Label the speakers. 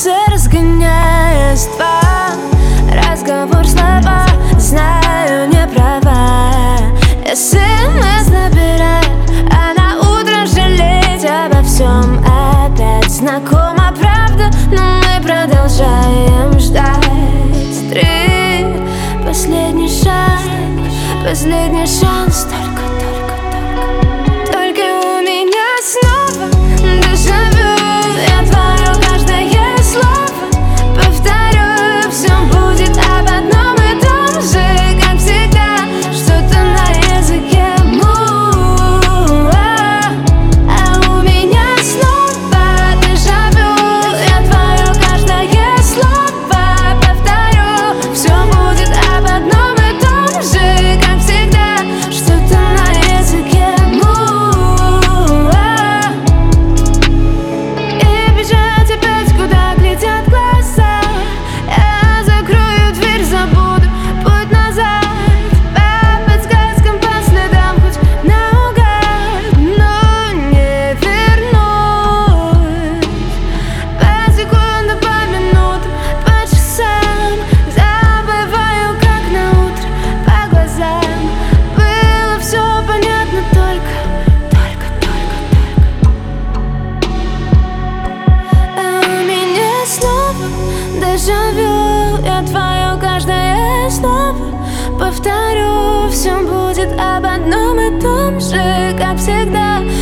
Speaker 1: сердце разгоняясь. Разговор, слова, знаю, не права. СМС набираю, а на утро жалеть обо всем опять. Знакома правда, но мы продолжаем ждать. 3, последний шаг, последний шанс. Только у меня снова дежавю. Я твое каждое слово повторю. Все будет об одном и том же, как всегда. Что-то на языке а у меня снова дежавю. Я твое каждое слово повторю. Все будет об одном и том же, как всегда. Что-то на языке и бежать опять, куда глядят глаза. Я закрою дверь, забуду путь назад. По подсказкам, по следам, хоть наугад, но не вернусь. По секундам, по минутам, по часам. Забываю, как на утро, по глазам. Было все понятно, только у меня снова дежавю. Я твое каждое слово повторю. Все будет об одном и том же, как всегда.